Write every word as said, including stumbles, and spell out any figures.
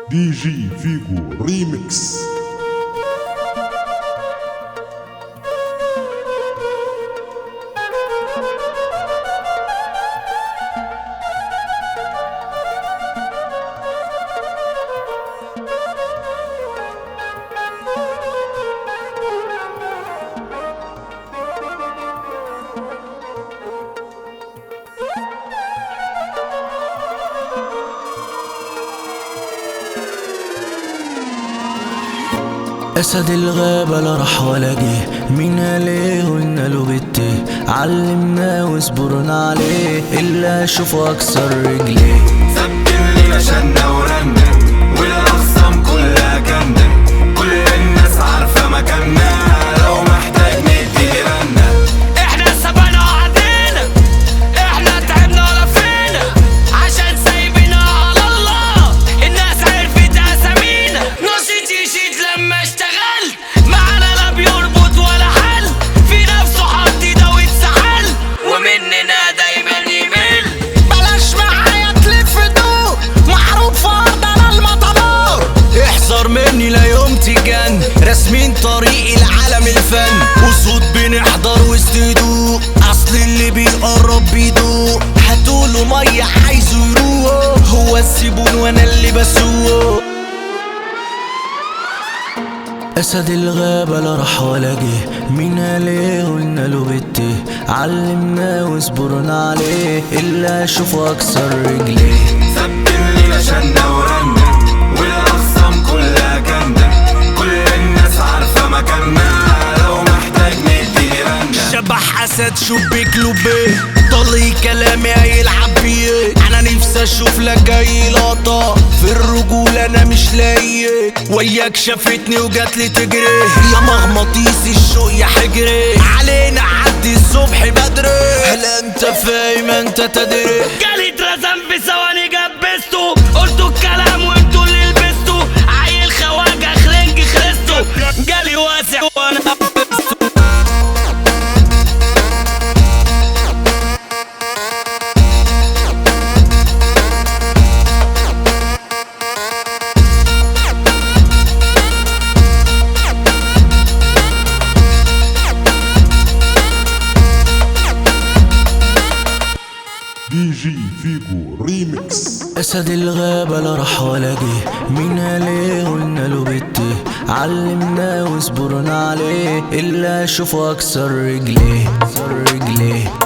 دي جي فيجو ريميكس. أسد الغابة لا راح ولا جه، مين عليه قلنا له بته، علمناه وصبرنا عليه إلا أشوفه أكسر رجليه. سبتن لينا شنا ورنا والأخصام كلها جنة، كل الناس عارفة مكاننا لو محتاج ندي رنة. احنا سبقنا وعدينا، احنا تعبنا ولا فينا، عشان سايبنا على الله الناس عرفت اسامينا. نشيط يشيط لما اشتغلت معانا لا بيربط ولا حل، في نفسه حط ايده واتسحل ومننا دايما يمل. بلاش معايا تلف دور معروف فرضنا المطلور، احذر مني لا يوم تجن، راسمين طريق العالم الفن، وصوت بنحضر وسط هدوء، اصل اللي بيقرب بيدوق، هاتوله ميه عايزه يروق، هو الزبون وانا اللي بسوق. أسد الغابة لا راح ولا جه، مين عليه قلنا له بته، علمناه وصبرنا عليه إلا أشوفه أكسر رجليه. سبتن لينا شنا ورنا والأخصام كلها جنة، كل الناس عارفة مكاننا لو محتاج ندي رنة. شبح أسد شبيك لبيه، طلي كلامي هيلعب بيه، أنا نفسي أشوف لك أي لقطة في الرجولة أنا مش لاقيه، وياك شافتني وجاتلي تجري، يا مغناطيسي الشوق يا حجري، علينا عدي الصبح بدري، هل أنت فاهم أنت تدري؟ جالي اترسم في ثواني جبسته، قلتوا الكلام وانتوا اللي لبستوا، عيل خواجة خرنج خرستو، جالي واسع وانا دي جي فيجو ريميكس. أسد الغابة لا راح ولا جه، مين عليه قلنا له بته، علمناه وصبرنا عليه إلا أشوفه أكسر رجليه، أكسر رجليه.